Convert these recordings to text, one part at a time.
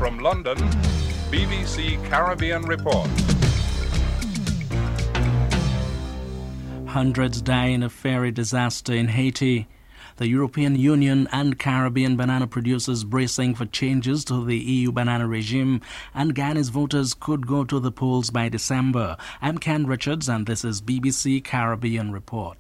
From London, BBC Caribbean Report. Hundreds die in a ferry disaster in Haiti. The European Union and Caribbean banana producers bracing for changes to the EU banana regime, and Guyana's voters could go to the polls by December. I'm Ken Richards and this is BBC Caribbean Report.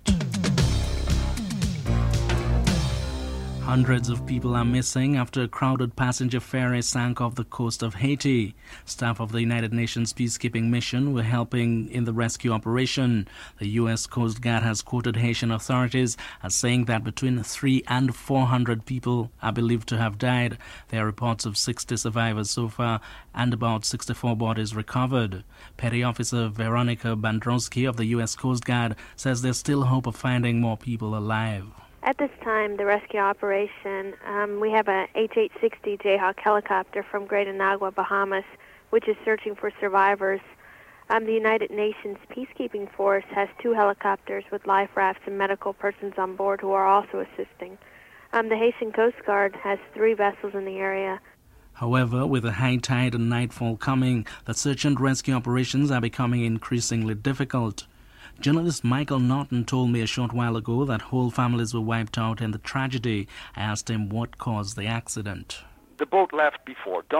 Hundreds of people are missing after a crowded passenger ferry sank off the coast of Haiti. Staff of the United Nations peacekeeping mission were helping in the rescue operation. The U.S. Coast Guard has quoted Haitian authorities as saying that between 300 and 400 people are believed to have died. There are reports of 60 survivors so far and about 64 bodies recovered. Petty Officer Veronica Bandrowski of the U.S. Coast Guard says there's still hope of finding more people alive. At this time, the rescue operation, we have a H-860 Jayhawk helicopter from Great Inagua, Bahamas, which is searching for survivors. The United Nations Peacekeeping Force has 2 helicopters with life rafts and medical persons on board who are also assisting. The Haitian Coast Guard has 3 vessels in the area. However, with the high tide and nightfall coming, the search and rescue operations are becoming increasingly difficult. Journalist Michael Norton told me a short while ago that whole families were wiped out in the tragedy. I asked him what caused the accident. The boat left before dawn.